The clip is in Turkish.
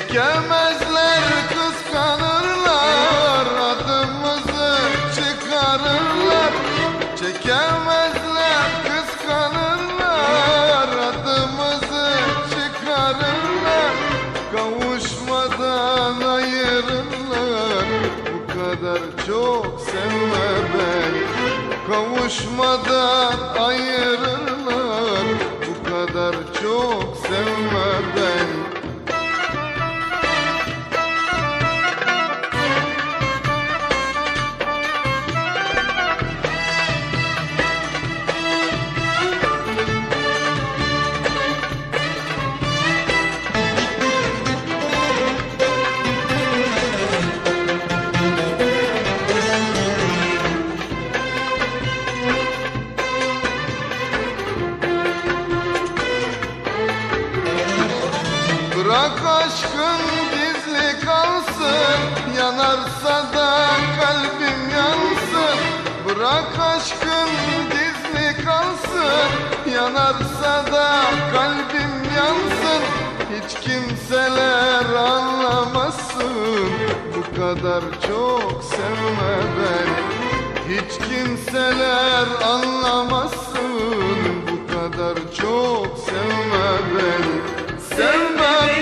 Çekemezler, kıskanırlar, adımızı çıkarırlar. Çekemezler, kıskanırlar, adımızı çıkarırlar. Kavuşmadan ayırırlar, bu kadar çok sevme beni. Kavuşmadan ayırırlar, bu kadar çok sevme beni. Bırak aşkın gizli kalsın, yanarsa da kalbim yansın. Bırak aşkın gizli kalsın, yanarsa da kalbim yansın. Hiç kimseler anlamasın, bu kadar çok sevme beni. Hiç kimseler anlamasın, bu kadar çok sevme beni. Sevme